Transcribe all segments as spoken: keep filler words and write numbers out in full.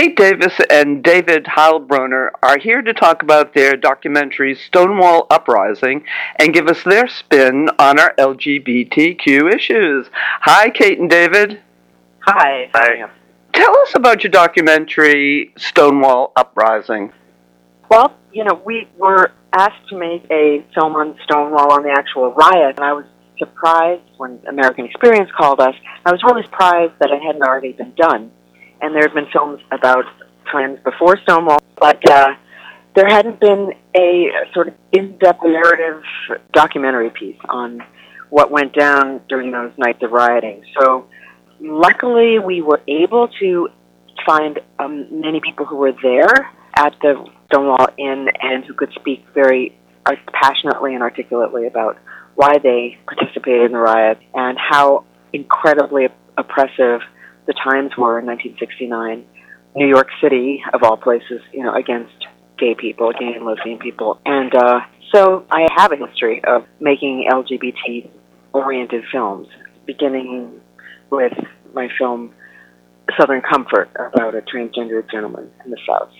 Kate Davis and David Heilbroner are here to talk about their documentary Stonewall Uprising and give us their spin on our L G B T Q issues. Hi, Kate and David. Hi. Hi. Tell us about your documentary Stonewall Uprising. Well, you know, we were asked to make a film on Stonewall, on the actual riot, and I was surprised when American Experience called us. I was really surprised that it hadn't already been done. And there had been films about times before Stonewall, but uh, there hadn't been a sort of in-depth narrative documentary piece on what went down during those nights of rioting. So luckily we were able to find um, many people who were there at the Stonewall Inn and who could speak very uh, passionately and articulately about why they participated in the riot and how incredibly oppressive the times were in nineteen sixty-nine, New York City, of all places, you know, against gay people, gay and lesbian people. And uh, so I have a history of making L G B T-oriented films, beginning with my film Southern Comfort, about a transgender gentleman in the South.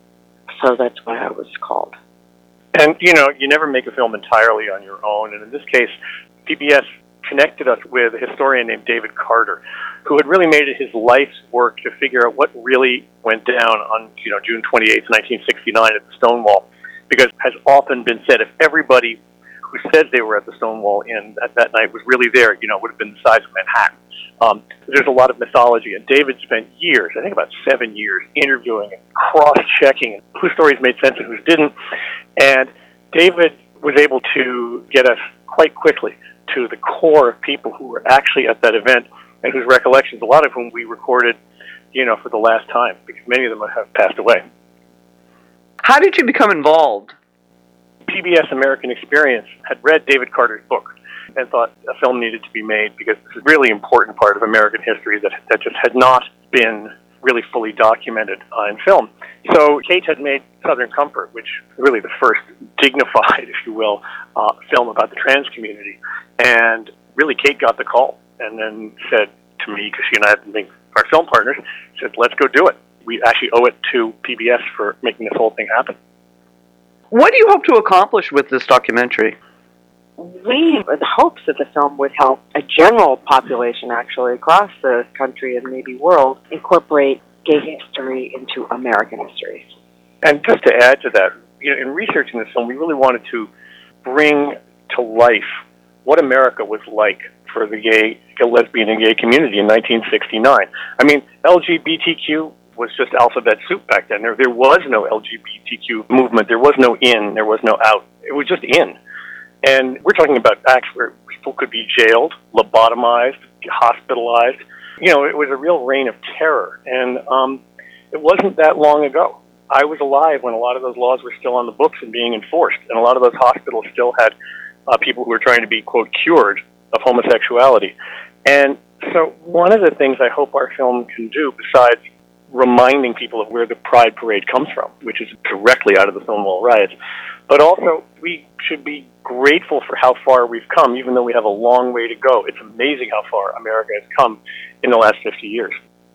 So that's why I was called. And, you know, you never make a film entirely on your own. And in this case, P B S connected us with a historian named David Carter, who had really made it his life's work to figure out what really went down on, you know, June twenty-eighth, nineteen sixty-nine at the Stonewall. Because, as often been said, if everybody who said they were at the Stonewall Inn at that night was really there, you know, it would have been the size of Manhattan. Um, there's a lot of mythology, and David spent years, I think about seven years, interviewing and cross-checking whose stories made sense and whose didn't. And David was able to get us quite quickly to the core of people who were actually at that event and whose recollections, a lot of whom we recorded, you know, for the last time, because many of them have passed away. How did you become involved? P B S American Experience had read David Carter's book and thought a film needed to be made because it's a really important part of American history that, that just had not been really fully documented uh, in film. So Kate had made Southern Comfort, which is really the first dignified, if you will, uh, film about the trans community. And really Kate got the call and then said to me, because she and I had been our film partners, said, let's go do it. We actually owe it to P B S for making this whole thing happen. What do you hope to accomplish with this documentary? We had hopes that the film would help a general population, actually, across the country and maybe world, incorporate gay history into American history. And just to add to that, you know, in researching this film, we really wanted to bring to life what America was like for the gay, lesbian, and gay community in nineteen sixty-nine. I mean, L G B T Q was just alphabet soup back then. There, there was no L G B T Q movement. There was no in. There was no out. It was just in. And we're talking about acts where people could be jailed, lobotomized, hospitalized. You know, it was a real reign of terror. And um, it wasn't that long ago. I was alive when a lot of those laws were still on the books and being enforced. And a lot of those hospitals still had uh, people who were trying to be, quote, cured of homosexuality. And so one of the things I hope our film can do, besides reminding people of where the Pride Parade comes from, which is directly out of the Stonewall riots, but also we should be grateful for how far we've come, even though we have a long way to go. It's amazing how far America has come in the last fifty years.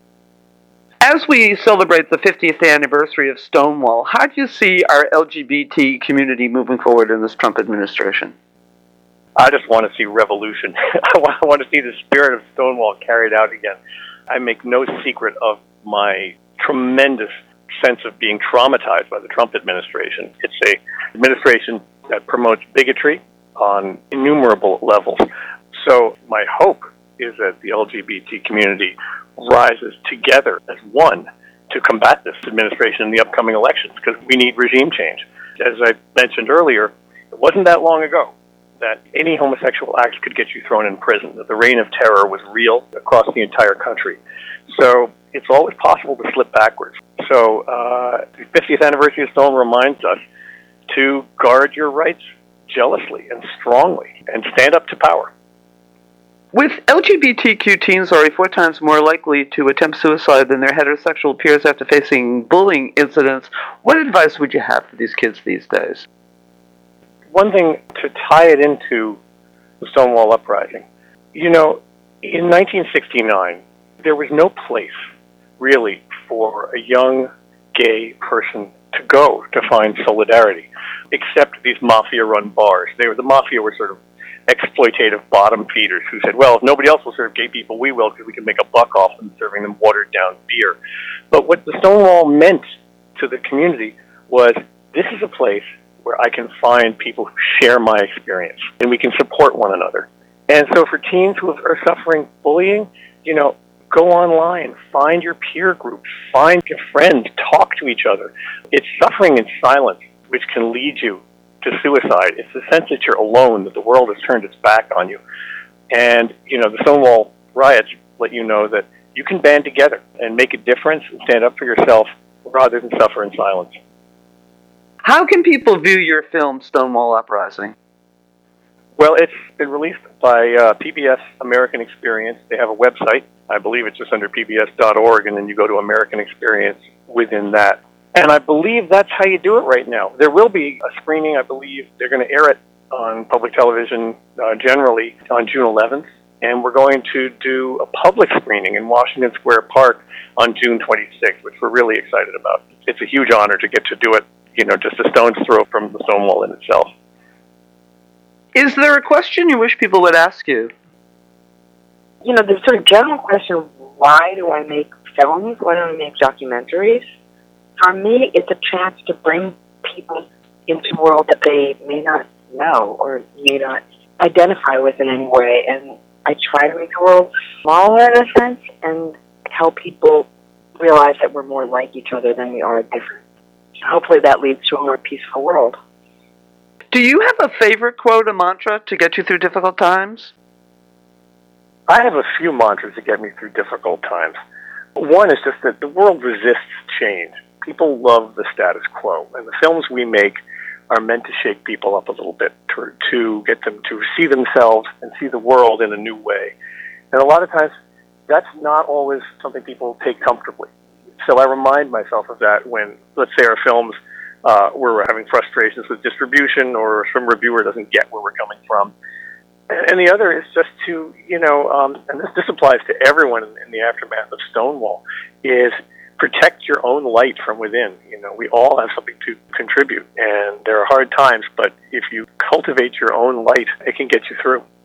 As we celebrate the fiftieth anniversary of Stonewall, how do you see our L G B T community moving forward in this Trump administration? I just want to see revolution. I want to see the spirit of Stonewall carried out again. I make no secret of my tremendous sense of being traumatized by the Trump administration. It's a administration that promotes bigotry on innumerable levels. So my hope is that the L G B T community rises together as one to combat this administration in the upcoming elections, because we need regime change. As I mentioned earlier, it wasn't that long ago that any homosexual act could get you thrown in prison, that the reign of terror was real across the entire country. So it's always possible to slip backwards. So uh, the fiftieth anniversary of Stonewall reminds us to guard your rights jealously and strongly and stand up to power. With L G B T Q teens are four times more likely to attempt suicide than their heterosexual peers after facing bullying incidents, what advice would you have for these kids these days? One thing to tie it into the Stonewall Uprising, you know, in nineteen sixty-nine, there was no place, really, for a young gay person to go to find solidarity, except these mafia-run bars. They were, the mafia were sort of exploitative bottom feeders who said, well, if nobody else will serve gay people, we will, because we can make a buck off them serving them watered-down beer. But what the Stonewall meant to the community was, this is a place where I can find people who share my experience, and we can support one another. And so for teens who are suffering bullying, you know, go online, find your peer groups, find your friends, talk to each other. It's suffering in silence which can lead you to suicide. It's the sense that you're alone, that the world has turned its back on you. And, you know, the Stonewall riots let you know that you can band together and make a difference and stand up for yourself rather than suffer in silence. How can people view your film, Stonewall Uprising? Well, it's been released by uh, P B S American Experience. They have a website. I believe it's just under P B S dot org, and then you go to American Experience within that. And I believe that's how you do it right now. There will be a screening. I believe they're going to air it on public television uh, generally on June eleventh. And we're going to do a public screening in Washington Square Park on June twenty-sixth, which we're really excited about. It's a huge honor to get to do it, you know, just a stone's throw from the Stonewall in itself. Is there a question you wish people would ask you? You know, the sort of general question, why do I make films? Why do I make documentaries? For me, it's a chance to bring people into a world that they may not know or may not identify with in any way. And I try to make the world smaller in a sense and help people realize that we're more like each other than we are different. Hopefully that leads to a more peaceful world. Do you have a favorite quote, a mantra, to get you through difficult times? I have a few mantras to get me through difficult times. One is just that the world resists change. People love the status quo, and the films we make are meant to shake people up a little bit, to, to get them to see themselves and see the world in a new way. And a lot of times, that's not always something people take comfortably. So I remind myself of that when, let's say, our films uh, we're having frustrations with distribution, or some reviewer doesn't get where we're coming from. And the other is just to, you know, um, and this, this applies to everyone in, in the aftermath of Stonewall, is protect your own light from within. You know, we all have something to contribute, and there are hard times, but if you cultivate your own light, it can get you through.